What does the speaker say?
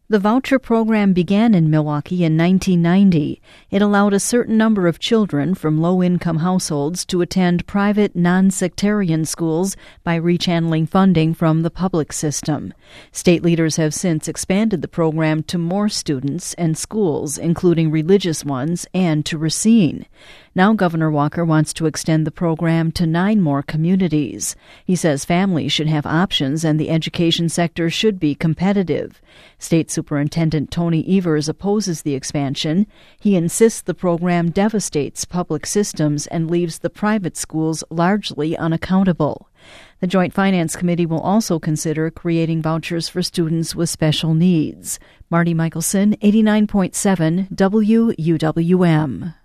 The voucher program began in Milwaukee in 1990. It allowed a certain number of children from low-income households to attend private, non-sectarian schools by rechanneling funding from the public system. State leaders have since expanded the program to more students and schools, including religious ones, and to Racine. Now Governor Walker wants to extend the program to 9 more communities. He says families should have options and the education sector should be competitive. State Superintendent Tony Evers opposes the expansion. He insists the program devastates public systems and leaves the private schools largely unaccountable. The Joint Finance Committee will also consider creating vouchers for students with special needs. Marty Michelson, 89.7 WUWM.